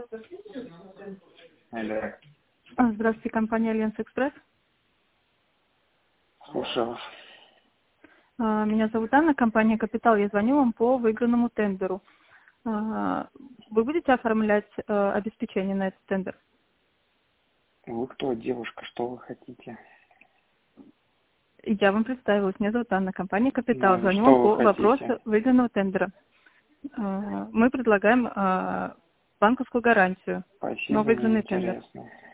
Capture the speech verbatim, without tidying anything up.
Алло. А, Здравствуйте, компания Альянс Экспресс. Слушаю вас. А, Меня зовут Анна, компания Капитал. Я звоню вам по выигранному тендеру. А, Вы будете оформлять э, обеспечение на этот тендер? Вы кто, девушка, что вы хотите? Я вам представилась. Меня зовут Анна, компания Капитал. Ну и Звоню вам что вы по хотите? вопросу выигранного тендера. А, Мы предлагаем а, банковскую гарантию на Спасибо, выигранный тендер. неинтересно.